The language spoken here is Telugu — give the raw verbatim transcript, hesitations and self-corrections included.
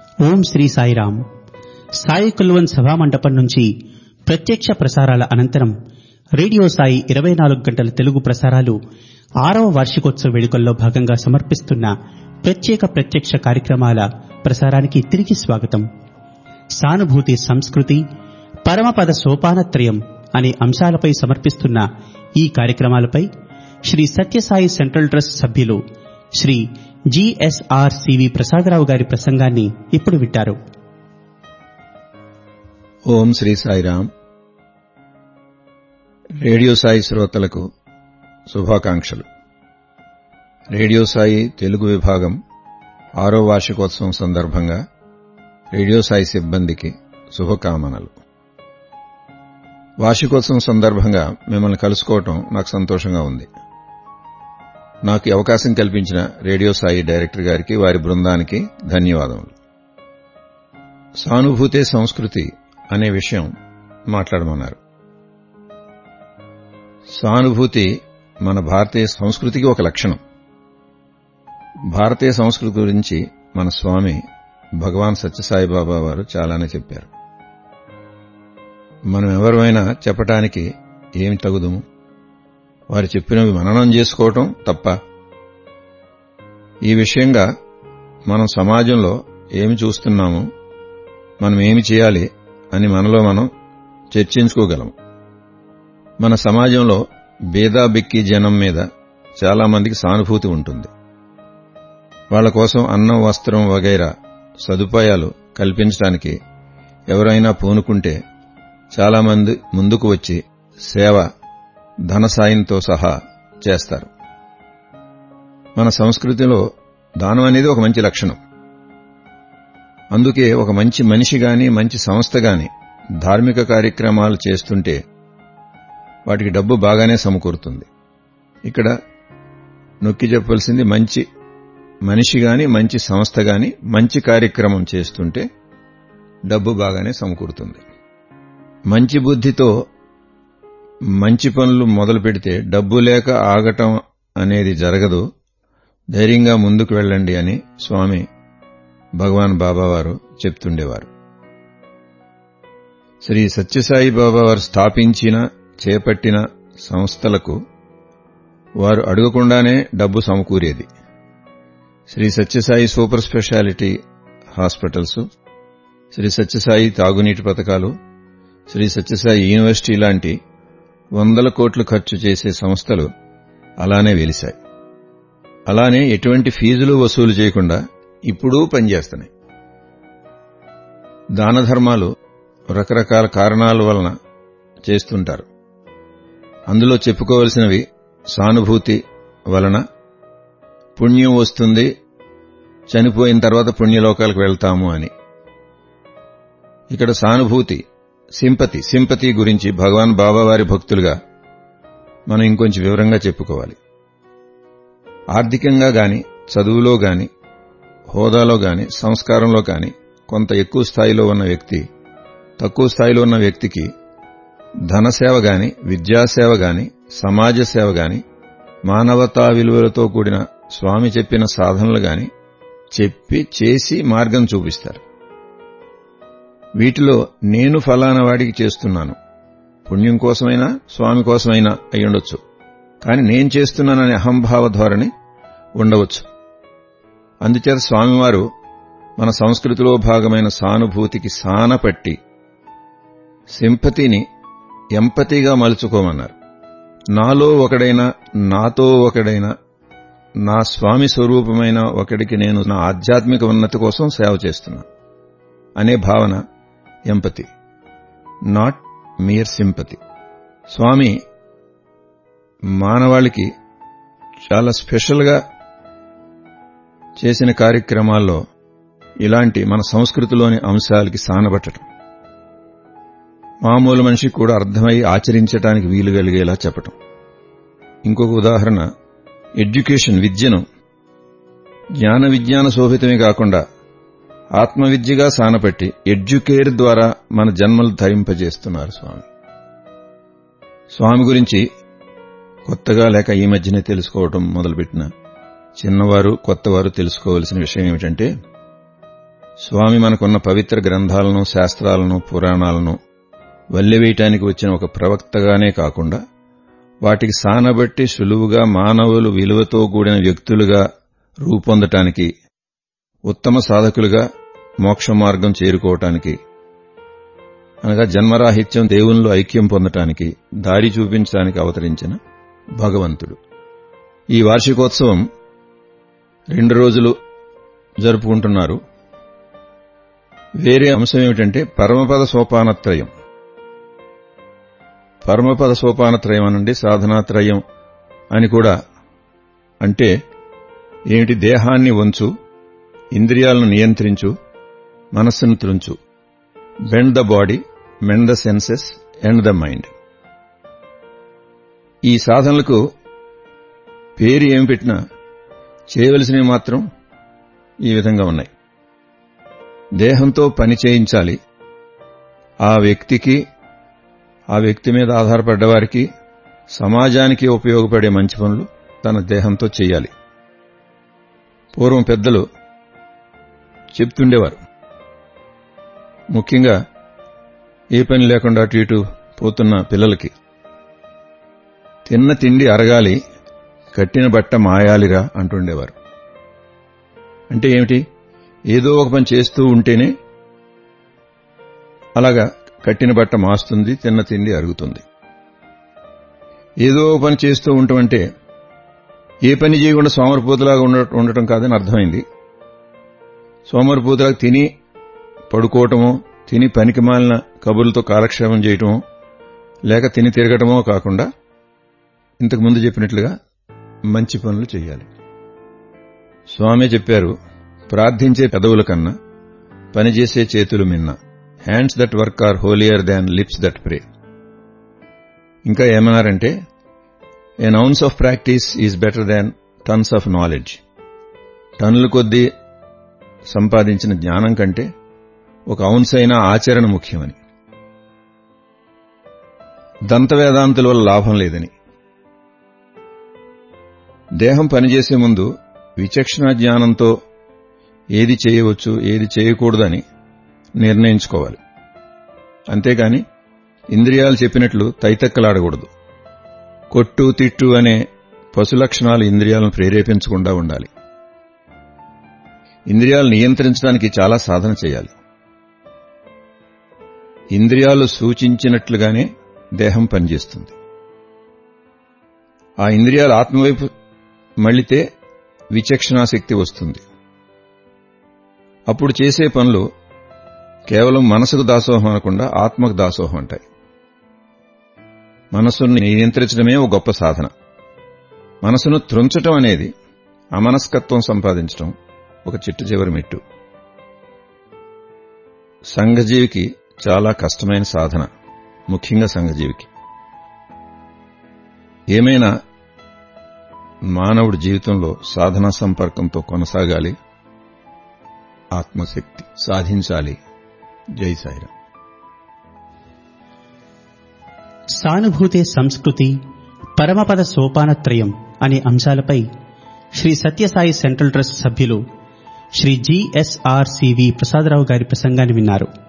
ఓం శ్రీ సాయిరాం. సాయి కుల్వన్ సభామండపం నుంచి ప్రత్యక్ష ప్రసారాల అనంతరం రేడియో సాయి ఇరవై నాలుగు గంటల తెలుగు ప్రసారాలు ఆరవ వార్షికోత్సవ వేడుకల్లో భాగంగా సమర్పిస్తున్న ప్రత్యేక ప్రత్యక్ష కార్యక్రమాల ప్రసారానికి తిరిగి స్వాగతం. సానుభూతి, సంస్కృతి, పరమపద సోపానత్రయం అనే అంశాలపై సమర్పిస్తున్న ఈ కార్యక్రమాలపై శ్రీ సత్యసాయి సెంట్రల్ ట్రస్ట్ సభ్యులు శ్రీ జిఎస్ఆర్ సివి ప్రసాదరావు గారి ప్రసంగాన్ని ఇప్పుడు వింటారు. ఓం శ్రీ సాయిరాం. రేడియో సాయి శ్రోతలకు శుభాకాంక్షలు. రేడియో సాయి తెలుగు విభాగం ఆరో వార్షికోత్సవం సందర్భంగా రేడియో సాయి సిబ్బందికి శుభకామనలు. వార్షికోత్సవం సందర్భంగా మిమ్మల్ని కలుసుకోవటం నాకు సంతోషంగా ఉంది. నాకు ఈ అవకాశం కల్పించిన రేడియో సాయి డైరెక్టర్ గారికి, వారి బృందానికి ధన్యవాదములు. సానుభూతే సంస్కృతి అనే విషయం మాట్లాడమన్నారు. సానుభూతి మన భారతీయ సంస్కృతికి ఒక లక్షణం. భారతీయ సంస్కృతి గురించి మన స్వామి భగవాన్ సత్యసాయిబాబా వారు చాలానే చెప్పారు. మనం ఎవరైనా చెప్పటానికి ఏమి తగుదుము? వారు చెప్పినవి మననం చేసుకోవటం తప్ప. ఈ విషయంగా మనం సమాజంలో ఏమి చూస్తున్నాము, మనం ఏమి చేయాలి అని మనలో మనం చర్చించుకోగలం. మన సమాజంలో బీదా బిక్కి జనం మీద చాలా మందికి సానుభూతి ఉంటుంది. వాళ్ల కోసం అన్నం, వస్త్రం వగైరా సదుపాయాలు కల్పించడానికి ఎవరైనా పూనుకుంటే చాలా మంది ముందుకు వచ్చి సేవ, ధన సాయంతో సహా చేస్తారు. మన సంస్కృతిలో దానం అనేది ఒక మంచి లక్షణం. అందుకే ఒక మంచి మనిషి గాని, మంచి సంస్థ గాని ధార్మిక కార్యక్రమాలు చేస్తుంటే వాటికి డబ్బు బాగానే సమకూరుతుంది. ఇక్కడ నొక్కి చెప్పవలసింది, మంచి మనిషి గాని, మంచి సంస్థ గాని మంచి కార్యక్రమం చేస్తుంటే డబ్బు బాగానే సమకూరుతుంది. మంచి బుద్ధితో మంచి పనులు మొదలు పెడితే డబ్బు లేక ఆగటం అనేది జరగదు. ధైర్యంగా ముందుకు వెళ్ళండి అని స్వామి భగవాన్ బాబావారు చెప్తుండేవారు. శ్రీ సత్యసాయి బాబావారు స్థాపించిన, చేపట్టిన సంస్థలకు వారు అడగకుండానే డబ్బు సమకూరేది. Shri Sathya Sai super speciality hospitals, Shri Sathya Sai తాగునీటి పథకాలు, శ్రీ సత్యసాయి యూనివర్సిటీ లాంటి వందల కోట్లు ఖర్చు చేసే సంస్థలు అలానే వెలిశాయి. అలానే ఎటువంటి ఫీజులు వసూలు చేయకుండా ఇప్పుడూ పనిచేస్తున్నాయి. దాన ధర్మాలు రకరకాల కారణాల వలన చేస్తుంటారు. అందులో చెప్పుకోవలసినవి సానుభూతి వలన పుణ్యం వస్తుంది, చనిపోయిన తర్వాత పుణ్యలోకాలకు వెళ్తాము అని. ఇక్కడ సానుభూతి, సింపతి సింపతి గురించి భగవాన్ బాబావారి భక్తులుగా మనం ఇంకొంచెం వివరంగా చెప్పుకోవాలి. ఆర్థికంగా గాని, చదువులో గాని, హోదాలో గాని, సంస్కారంలో గాని కొంత ఎక్కువ స్థాయిలో ఉన్న వ్యక్తి తక్కువ స్థాయిలో ఉన్న వ్యక్తికి ధనసేవ గాని, విద్యాసేవ గాని, సమాజ సేవ గాని, మానవతా విలువలతో కూడిన స్వామి చెప్పిన సాధనలు గాని చెప్పి చేసి మార్గం చూపిస్తారు. వీటిలో నేను ఫలానా వాడికి చేస్తున్నాను, పుణ్యం కోసమైనా స్వామి కోసమైనా అయ్యుండొచ్చు, కాని నేను చేస్తున్నాననే అహంభావ ధోరణి ఉండవచ్చు. అందుచేత స్వామివారు మన సంస్కృతిలో భాగమైన సానుభూతికి సానపట్టి సింపతిని ఎంపతిగా మలుచుకోమన్నారు. నాలో ఒకడైనా, నాతో ఒకడైనా, నా స్వామి స్వరూపమైన ఒకడికి నేను నా ఆధ్యాత్మిక ఉన్నతి కోసం సేవ చేస్తున్నా అనే భావన empathy, not mere sympathy. Swami మానవాళికి చాలా స్పెషల్గా చేసిన కార్యక్రమాల్లో ఇలాంటి మన సంస్కృతిలోని అంశాలకి సానబట్టడం, మామూలు మనిషికి కూడా అర్థమై ఆచరించడానికి వీలు కలిగేలా చెప్పటం. ఇంకొక ఉదాహరణ, ఎడ్యుకేషన్, విద్యను జ్ఞాన విజ్ఞాన శోభితమే కాకుండా ఆత్మవిద్యగా సానపెట్టి ఎడ్యుకేర్ ద్వారా మన జన్మలు ధరింపజేస్తున్నారు స్వామి. స్వామి గురించి కొత్తగా లేక ఈ మధ్యనే తెలుసుకోవటం మొదలుపెట్టిన చిన్నవారు, కొత్తవారు తెలుసుకోవలసిన విషయం ఏమిటంటే, స్వామి మనకున్న పవిత్ర గ్రంథాలను, శాస్త్రాలను, పురాణాలను వల్లెవేయటానికి వచ్చిన ఒక ప్రవక్తగానే కాకుండా వాటికి సానబట్టి సులువుగా మానవులు విలువతో కూడిన వ్యక్తులుగా రూపొందటానికి, ఉత్తమ సాధకులుగా మోక్ష మార్గం చేరుకోవటానికి, అనగా జన్మరాహిత్యం దేవునిలో ఐక్యం పొందటానికి దారి చూపించడానికి అవతరించిన భగవంతుడు. ఈ వార్షికోత్సవం రెండు రోజులు జరుపుకుంటున్నారు. వేరే అంశం ఏమిటంటే పరమపద సోపానత్రయం. పరమపద సోపానత్రయం అనండి సాధనాత్రయం అని కూడా. అంటే ఏమిటి? దేహాన్ని వంచు, ఇంద్రియాలను నియంత్రించు, మనస్సును త్రుంచు. Bend the body, mend the senses, end the mind. ఈ సాధనలకు పేరు ఏమి పెట్టినా చేయవలసినవి మాత్రం ఈ విధంగా ఉన్నాయి. దేహంతో పని చేయించాలి. ఆ వ్యక్తికి, ఆ వ్యక్తి మీద ఆధారపడ్డవారికి, సమాజానికి ఉపయోగపడే మంచి పనులు తన దేహంతో చేయాలి. పూర్వం పెద్దలు చెప్తుండేవారు, ముఖ్యంగా ఏ పని లేకుండా అటు ఇటు పోతున్న పిల్లలకి, తిన్న తిండి అరగాలి, కట్టిన బట్ట మాయాలిరా అంటుండేవారు. అంటే ఏమిటి? ఏదో ఒక పని చేస్తూ ఉంటేనే అలాగా కట్టిన బట్ట మాస్తుంది, తిన్న తిండి అరుగుతుంది. ఏదో ఒక పని చేస్తూ ఉండటమంటే ఏ పని చేయకుండా సోమరిపోతులాగా ఉండటం కాదని అర్థమైంది. సోమరిపోతులాగా తిని పడుకోవటమో, తిని పనికి మాలిన కబుర్లతో కాలక్షేమం చేయటమో, లేక తిని తిరగటమో కాకుండా ఇంతకు ముందు చెప్పినట్లుగా మంచి పనులు చేయాలి. స్వామి చెప్పారు, ప్రార్థించే పెదవుల కన్నా పనిచేసే చేతులు మిన్న. Hands that work are holier than lips that pray. ఇంకా ఏమన్నారంటే, an ounce of practice is better than tons of knowledge. టన్నుల కొద్దీ సంపాదించిన జ్ఞానం కంటే ఒక ఔన్స్ అయిన ఆచరణ ముఖ్యమని. దంత వేదాంతుల వల్ల లాభం లేదని. దేహం పనిచేసే ముందు విచక్షణ జ్ఞానంతో ఏది చేయవచ్చు, ఏది చేయకూడదని నిర్ణయించుకోవాలి. అంతేగాని ఇంద్రియాలు చెప్పినట్లు తైతక్కలాడకూడదు. కొట్టు తిట్టు అనే పశు లక్షణాలు ఇంద్రియాలను ప్రేరేపించకుండా ఉండాలి. ఇంద్రియాలు నియంత్రించడానికి చాలా సాధన చేయాలి. ఇంద్రియాలు సూచించినట్లుగానే దేహం పనిచేస్తుంది. ఆ ఇంద్రియాలు ఆత్మవైపు మళ్లితే విచక్షణాశక్తి వస్తుంది. అప్పుడు చేసే పనులు కేవలం మనసుకు దాసోహం అనకుండా ఆత్మకు దాసోహం అంటాయి. మనసును నియంత్రించడమే ఒక గొప్ప సాధన. మనసును త్రుంచటం అనేది అమనస్కత్వం సంపాదించడం ఒక చిట్ట చివరి మెట్టు. సంఘజీవికి చాలా కష్టమైన సాధన, ముఖ్యంగా సంఘజీవికి. ఏమైనా మానవుడి జీవితంలో సాధనా సంపర్కంతో కొనసాగాలి, ఆత్మశక్తి సాధించాలి. జై సాయిరాం. సానుభూతి సంస్కృతి, పరమపద సోపానత్రయం అనే అంశాలపై శ్రీ సత్యసాయి సెంట్రల్ ట్రస్ట్ సభ్యులు శ్రీ జిఎస్ఆర్ సివి ప్రసాదరావు గారి ప్రసంగాన్ని విన్నారు.